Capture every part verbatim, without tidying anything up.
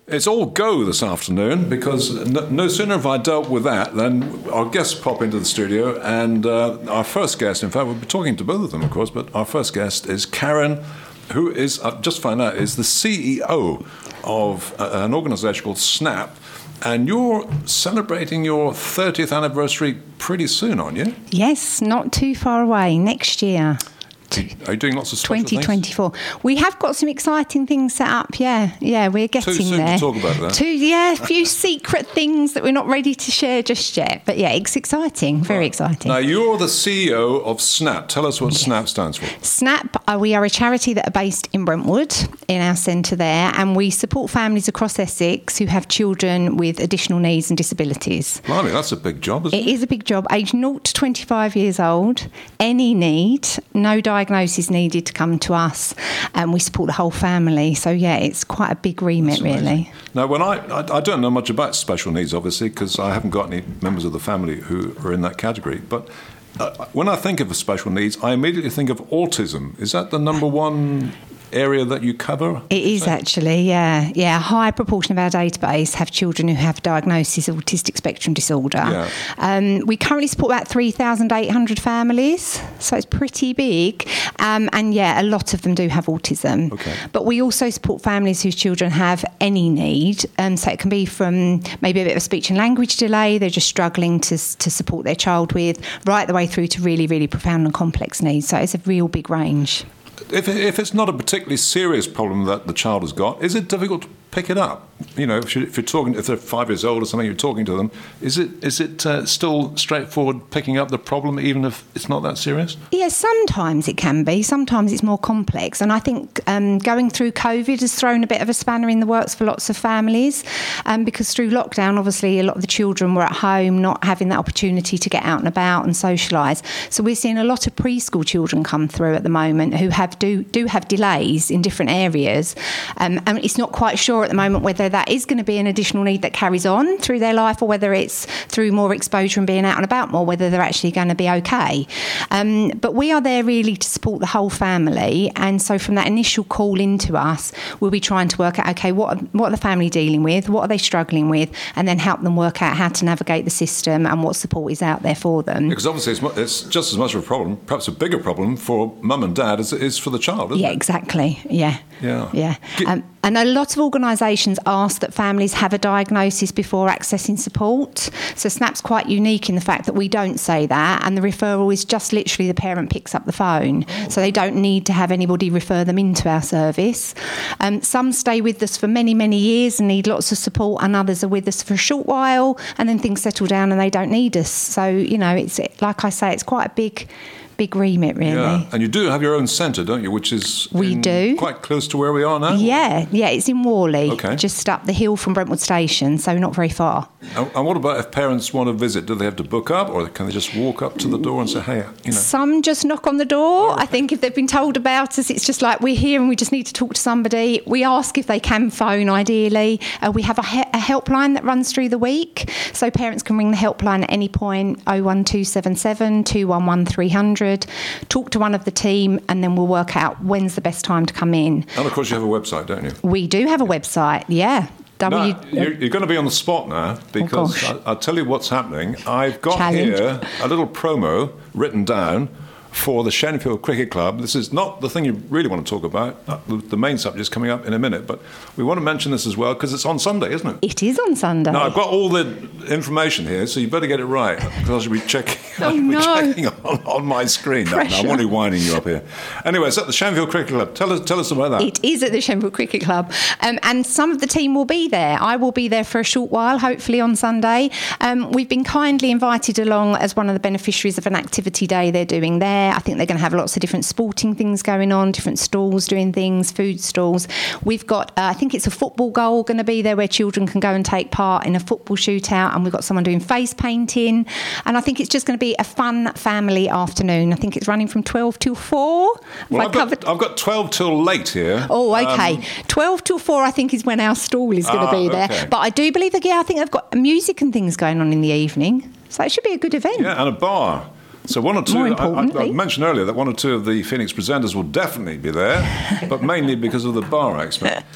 It's all go this afternoon because no, no sooner have I dealt with that than our guests pop into the studio, and uh, our first guest, in fact, we'll be talking to both of them, of course, but our first guest is Karen, who is, uh, just found out, is the C E O of uh, an organisation called Snap, and you're celebrating your thirtieth anniversary pretty soon, aren't you? Yes, not too far away, next year. Are you doing lots of special twenty twenty-four. Things? We have got some exciting things set up, yeah. Yeah, we're getting Too soon there. to talk about that. Too, yeah, a few secret things that we're not ready to share just yet. But yeah, it's exciting, very right. exciting. Now, you're the C E O of Snap. Tell us what yes. Snap stands for. Snap, uh, we are a charity that are based in Brentwood, in our centre there, and we support families across Essex who have children with additional needs and disabilities. Blimey, that's a big job, isn't it? It is a big job. Age zero to twenty-five years old, any need, no diagnosis needed to come to us, and we support the whole family. So yeah, it's quite a big remit, really. Now, when I, I I don't know much about special needs, obviously, because I haven't got any members of the family who are in that category. But uh, when I think of special needs, I immediately think of autism. Is that the number one area that you cover? It is actually, yeah. Yeah, a high proportion of our database have children who have diagnosis of autistic spectrum disorder. Yeah. Um, we currently support about three thousand eight hundred families, so it's pretty big. Um, and yeah, a lot of them do have autism. Okay. But we also support families whose children have any need. Um, so it can be from maybe a bit of a speech and language delay, they're just struggling to, to support their child with, right the way through to really, really profound and complex needs. So it's a real big range. If if it's not a particularly serious problem that the child has got, is it difficult to pick it up? You know, if you're, if you're talking, if they're five years old or something, you're talking to them. Is it is it uh, still straightforward picking up the problem, even if it's not that serious? Yeah, sometimes it can be. Sometimes it's more complex, and I think um, going through COVID has thrown a bit of a spanner in the works for lots of families, um, because through lockdown, obviously, a lot of the children were at home, not having that opportunity to get out and about and socialise. So we're seeing a lot of preschool children come through at the moment who have do do have delays in different areas, um, and it's not quite sure at the moment whether that is going to be an additional need that carries on through their life, or whether it's through more exposure and being out and about more, whether they're actually going to be okay. Um, but we are there really to support the whole family, and so from that initial call into us, we'll be trying to work out, okay, what, what are the family dealing with, what are they struggling with, and then help them work out how to navigate the system and what support is out there for them. Because obviously it's, mu- it's just as much of a problem, perhaps a bigger problem for mum and dad as it is for the child, isn't yeah, it? Exactly. Yeah, yeah. Yeah. Um, and a lot of organisations ask that families have a diagnosis before accessing support. So Snap's quite unique in the fact that we don't say that, and the referral is just literally the parent picks up the phone. Oh. So they don't need to have anybody refer them into our service. Um, some stay with us for many, many years and need lots of support, and others are with us for a short while, and then things settle down and they don't need us. So, you know, it's like I say, it's quite a big... big remit, really. Yeah, and you do have your own centre, don't you, which is we in do. Quite close to where we are now? Yeah, yeah, it's in Worley, okay. Just up the hill from Brentwood Station, so not very far. And, and what about if parents want to visit? Do they have to book up, or can they just walk up to the door and say, hey, you know? Some just knock on the door. Okay. I think if they've been told about us, it's just like, we're here and we just need to talk to somebody. We ask if they can phone, ideally. Uh, we have a, he- a helpline that runs through the week, so parents can ring the helpline at any point, oh one two seven seven, two one one, three hundred. Talk to one of the team, and then we'll work out when's the best time to come in. And of course you have a website, don't you? We do have a website, yeah. W- now, you're, you're going to be on the spot now, because oh I, I'll tell you what's happening. I've got Challenge. here a little promo written down for the Shenfield Cricket Club. This is not the thing you really want to talk about. Uh, the main subject is coming up in a minute, but we want to mention this as well because it's on Sunday, isn't it? It is on Sunday. Now, I've got all the information here, so you better get it right, because I should be checking, oh, I should no. be checking on, on my screen. No, no, I'm only winding you up here. Anyway, it's at the Shenfield Cricket Club. Tell us, tell us about that. It is at the Shenfield Cricket Club, um, and some of the team will be there. I will be there for a short while, hopefully on Sunday. Um, we've been kindly invited along as one of the beneficiaries of an activity day they're doing there. I think they're going to have lots of different sporting things going on, different stalls doing things, food stalls. We've got, uh, I think it's a football goal going to be there where children can go and take part in a football shootout, and we've got someone doing face painting, and I think it's just going to be a fun family afternoon. I think it's running from twelve till four. Well, I've got, I've got twelve till late here. Oh, okay. Um, twelve till four I think is when our stall is going to ah, be there. okay. But I do believe that, yeah, I think they've got music and things going on in the evening. So it should be a good event. Yeah, and a bar. So one or two, More I, importantly. I, I mentioned earlier that one or two of the Phoenix presenters will definitely be there, but mainly because of the bar expert.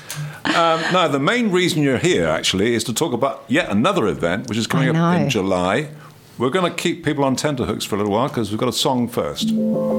Um, now, the main reason you're here, actually, is to talk about yet another event, which is coming up in July. We're going to keep people on tenterhooks for a little while because we've got a song first.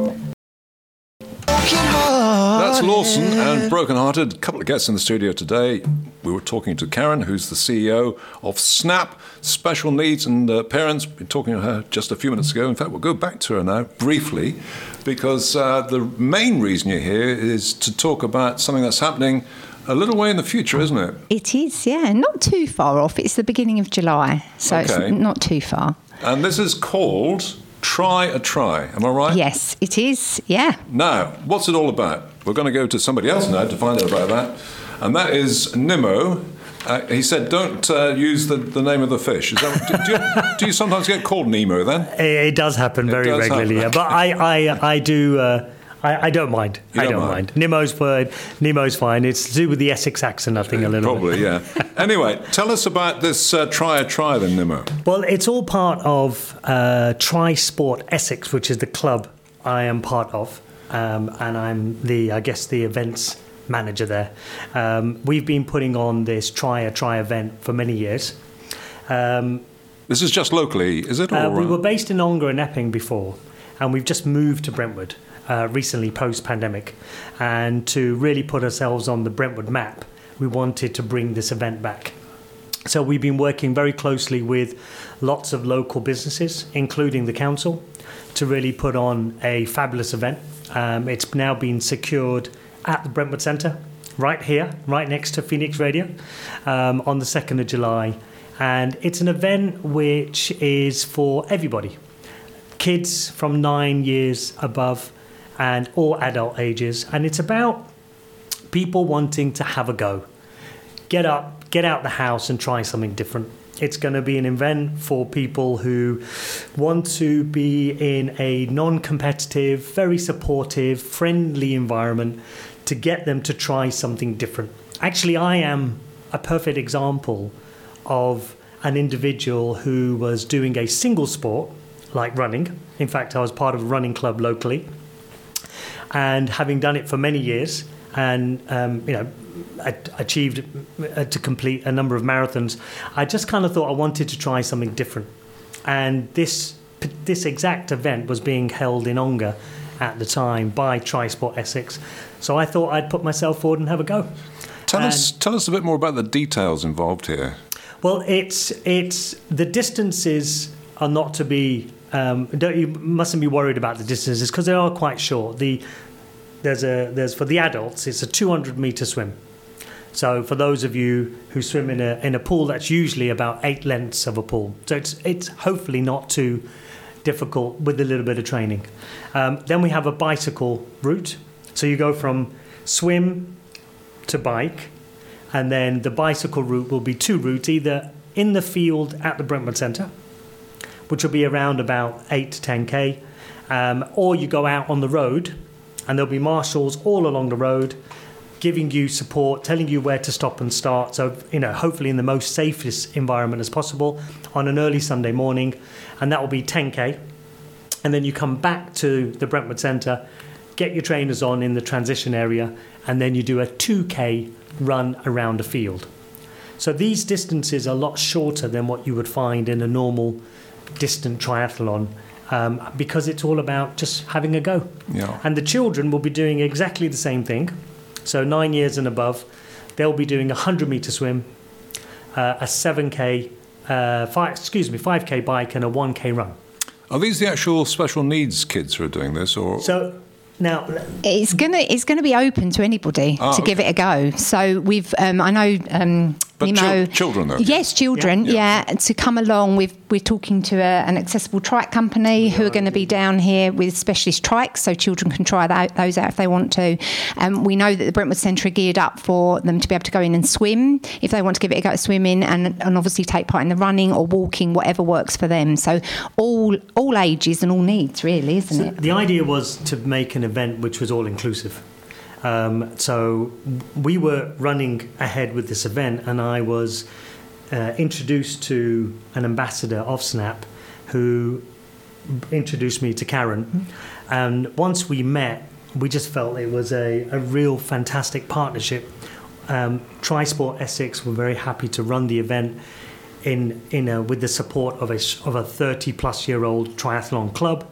That's Lawson and Broken Hearted. A couple of guests in the studio today. We were talking to Karen, who's the C E O of Snap, Special Needs and uh, Parents. We've been talking to her just a few minutes ago. In fact, we'll go back to her now, briefly, because uh, the main reason you're here is to talk about something that's happening a little way in the future, isn't it? It is, yeah. Not too far off. It's the beginning of July, so okay. It's not too far. And this is called Try a Try. Am I right? Yes, it is, yeah. Now, what's it all about? We're going to go to somebody else now to find out about that. And that is Nimo. Uh, he said, don't uh, use the, the name of the fish. Is that, do, do, you, do you sometimes get called Nemo then? It, it does happen very does regularly, happen. Yeah. But I, I, I do... Uh, I, I don't mind. You I don't don't mind. mind. Nemo's fine. Nemo's fine. It's to do with the Essex accent, I think, a little Probably, bit. Probably, yeah. Anyway, tell us about this uh, Try a Try then, Nimo. Well, it's all part of uh, Tri Sport Essex, which is the club I am part of. Um, and I'm the, I guess, the events manager there. Um, we've been putting on this Try a Try event for many years. Um, this is just locally, is it? Or, uh, we were based in Ongar and Epping before, and we've just moved to Brentwood. Uh, recently post-pandemic, and to really put ourselves on the Brentwood map, we wanted to bring this event back. So we've been working very closely with lots of local businesses, including the council, to really put on a fabulous event. Um, it's now been secured at the Brentwood Centre, right here, right next to Phoenix Radio, um, on the second of July. And it's an event which is for everybody. Kids from nine years above, and all adult ages, and it's about people wanting to have a go. Get up, get out the house and try something different. It's going to be an event for people who want to be in a non-competitive, very supportive, friendly environment to get them to try something different. Actually, I am a perfect example of an individual who was doing a single sport, like running. In fact, I was part of a running club locally. And having done it for many years and, um, you know, achieved uh, to complete a number of marathons, I just kind of thought I wanted to try something different. And this this exact event was being held in Ongar at the time by Tri Sport Essex. So I thought I'd put myself forward and have a go. Tell and, us tell us a bit more about the details involved here. Well, it's it's the distances are not to be... Um, don't, you mustn't be worried about the distances because they are quite short. The there's a there's for the adults it's a two hundred meter swim. So for those of you who swim in a in a pool, that's usually about eight lengths of a pool. So it's it's hopefully not too difficult with a little bit of training. Um, then we have a bicycle route. So you go from swim to bike, and then the bicycle route will be two routes, either in the field at the Brentwood Centre, which will be around about eight to ten k, um, or you go out on the road and there'll be marshals all along the road giving you support, telling you where to stop and start, so you know, hopefully in the most safest environment as possible on an early Sunday morning, and that will be ten k, and then you come back to the Brentwood Centre, get your trainers on in the transition area, and then you do a two k run around a field. So these distances are a lot shorter than what you would find in a normal distant triathlon, um, because it's all about just having a go. Yeah. And the children will be doing exactly the same thing. So nine years and above, they'll be doing a hundred meter swim, uh, a seven k, uh, five, excuse me, five k bike, and a one k run. Are these the actual special needs kids who are doing this, or? So now it's gonna it's gonna be open to anybody ah, to okay. give it a go. So we've um, I know. Um, But Nemo, chil- children, though? Yes, children, yeah. Yeah. yeah, to come along. We've, we're talking to a, an accessible trike company who are going to be down here with specialist trikes, so children can try that, those out if they want to. Um, we know that the Brentwood Centre are geared up for them to be able to go in and swim, if they want to give it a go at swimming, and, and obviously take part in the running or walking, whatever works for them. So all all ages and all needs, really, isn't so it? The idea was to make an event which was all-inclusive. Um, so we were running ahead with this event, and I was uh, introduced to an ambassador of Snap who introduced me to Karen. Mm-hmm. And once we met, we just felt it was a, a real fantastic partnership um, Trisport Essex were very happy to run the event in in a, with the support of a of a thirty plus year old triathlon club,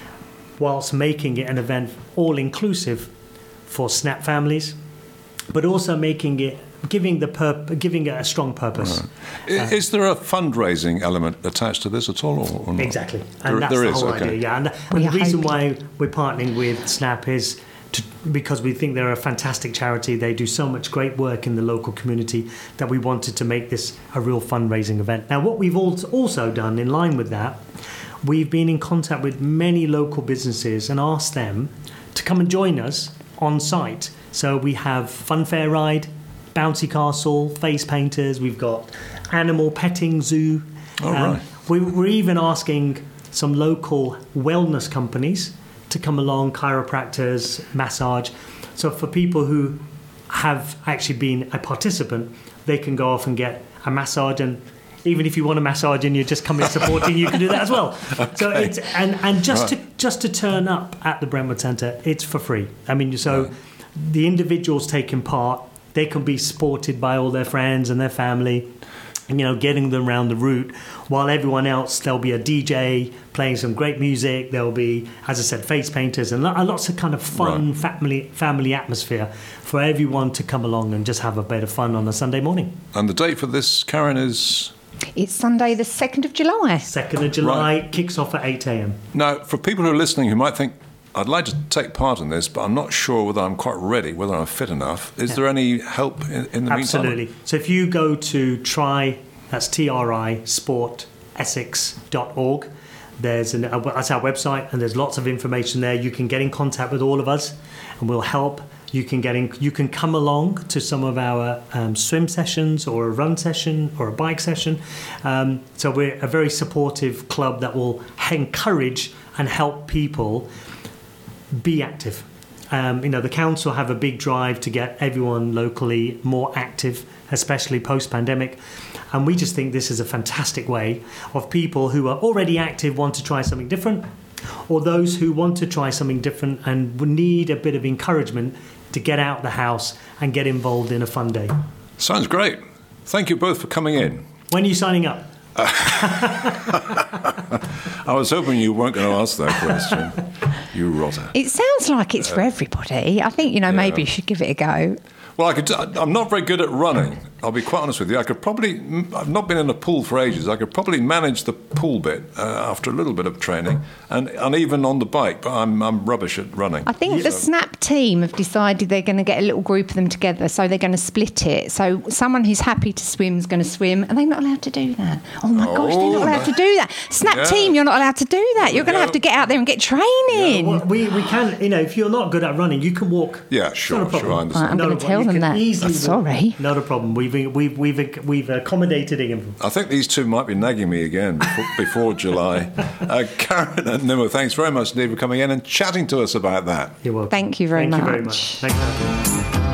whilst making it an event all inclusive for Snap families, but also making it giving the purp- giving it a strong purpose. Right. Uh, is there a fundraising element attached to this at all, or, or not? Exactly, and there, that's there the is, whole okay. idea. Yeah, and, and the reason why we're partnering with Snap is to, because we think they're a fantastic charity. They do so much great work in the local community that we wanted to make this a real fundraising event. Now, what we've also done in line with that, we've been in contact with many local businesses and asked them to come and join us on site. So we have Funfair Ride, Bouncy Castle, Face Painters, we've got Animal Petting Zoo. Oh, um, right. we, we're even asking some local wellness companies to come along, chiropractors, massage. So for people who have actually been a participant, they can go off and get a massage, and even if you want a massage and you're just coming supporting, you can do that as well. Okay. So it's and, and just right. to just to turn up at the Brentwood Centre, it's for free. I mean, so right. the individuals taking part, they can be supported by all their friends and their family, and, you know, getting them around the route, while everyone else, there'll be a D J playing some great music, there'll be, as I said, face painters, and lots of kind of fun right. family family atmosphere for everyone to come along and just have a bit of fun on a Sunday morning. And the date for this, Karen, is... It's Sunday the second of July. second of July, right. Kicks off at eight a.m. Now, for people who are listening who might think, I'd like to take part in this, but I'm not sure whether I'm quite ready, whether I'm fit enough. Is yeah. there any help in, in the Absolutely. meantime? Absolutely. So if you go to try, that's T R I, sport essex dot org, there's an, that's our website, and there's lots of information there. You can get in contact with all of us, and we'll help. You can get in, you can come along to some of our um, swim sessions, or a run session, or a bike session. Um, so we're a very supportive club that will encourage and help people be active. Um, you know, the council have a big drive to get everyone locally more active, especially post-pandemic. And we just think this is a fantastic way of people who are already active, want to try something different, or those who want to try something different and need a bit of encouragement to get out the house and get involved in a fun day. Sounds great. Thank you both for coming in. When are you signing up? I was hoping you weren't going to ask that question. You rotter. It sounds like it's uh, for everybody. I think, you know, yeah. maybe you should give it a go. Well, I could. I'm not very good at running. I'll be quite honest with you. I could probably. I've not been in a pool for ages. I could probably manage the pool bit uh, after a little bit of training, and, and even on the bike. But I'm I'm rubbish at running. I think so. The Snap team have decided they're going to get a little group of them together, so they're going to split it. So someone who's happy to swim is going to swim, and they're not allowed to do that. Oh my oh, gosh, they're not allowed no. to do that. Snap yeah. team, you're not allowed to do that. You're going to have to get out there and get training. Yeah, well, we we can. You know, if you're not good at running, you can walk. Yeah, sure, sure. I understand. Right, I'm going to tell them that. Oh, sorry. Not a problem. We've we've we've we've accommodated him. I think these two might be nagging me again before, before July. Uh, Karen and Nimo, thanks very much indeed for coming in and chatting to us about that. You're welcome. Thank you very Thank much. you very much. Thank you.